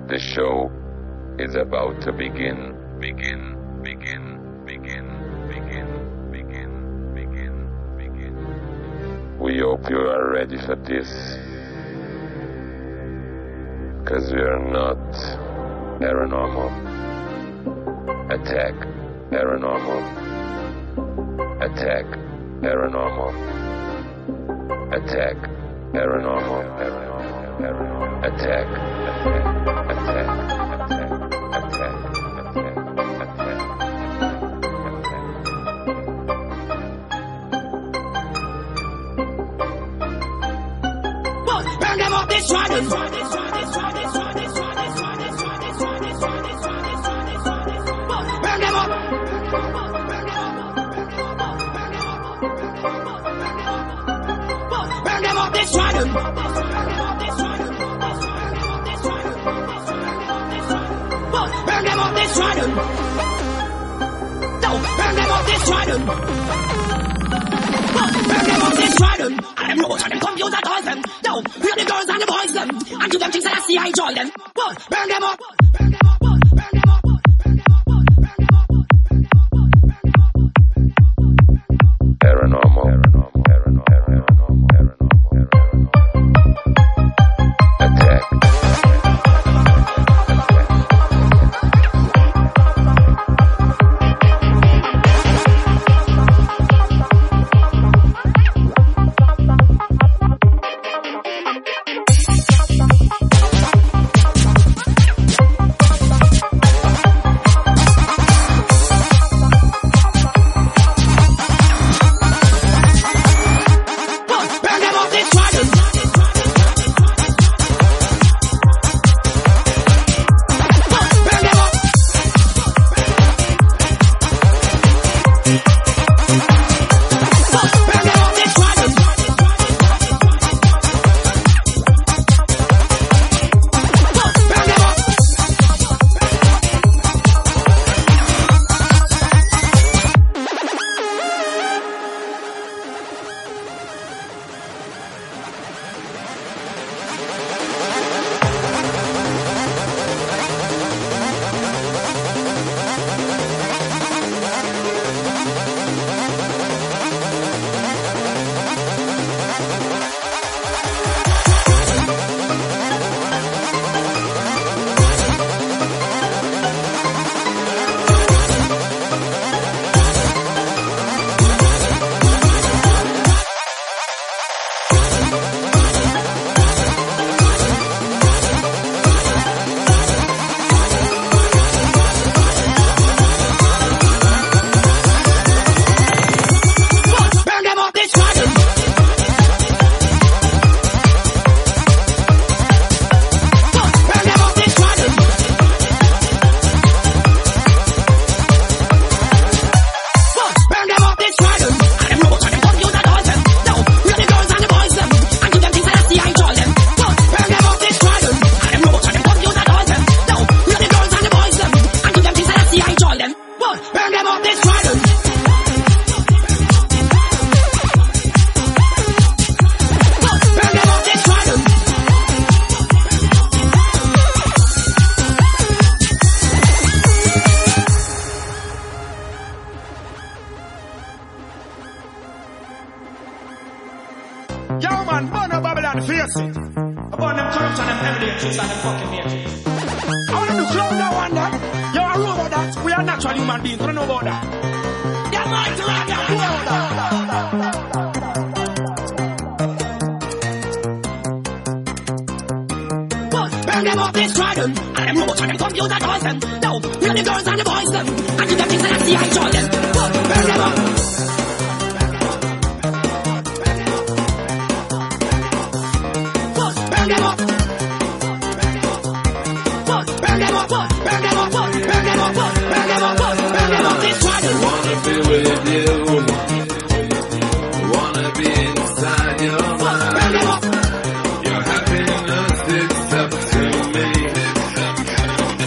The show is about to begin. We hope you are ready for this, 'cause we are not paranormal. Attack paranormal. Attack paranormal. Attack paranormal. Attack. Burn them up, destroy them. Burn them up. Burn them up, destroy them. Burn them up, destroy them. No, burn them up, destroy them. Burn them up, destroy them. And them robots and them computers toys them. No, hear the girls and the boys them. And give them things that I see I enjoy them. Burn them up.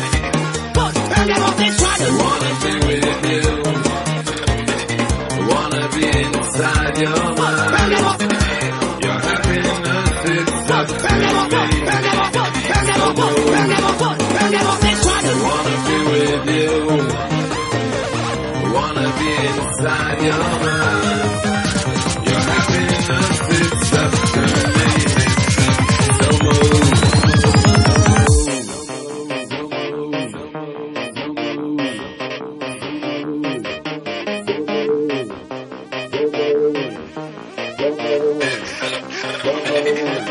Wanna Hey.